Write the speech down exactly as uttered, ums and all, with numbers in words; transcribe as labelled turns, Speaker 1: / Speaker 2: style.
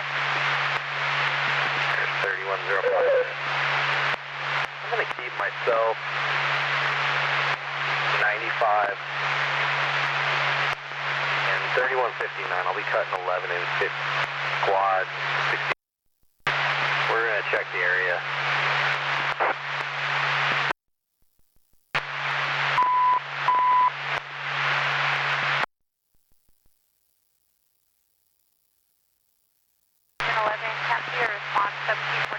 Speaker 1: Okay.
Speaker 2: There's thirty-one oh five. I'm going to keep myself ninety-five and thirty-one fifty-nine. I'll be cutting eleven and fifty quad. sixty. We're going to check the area.
Speaker 1: eleven, copy your response, seventeen.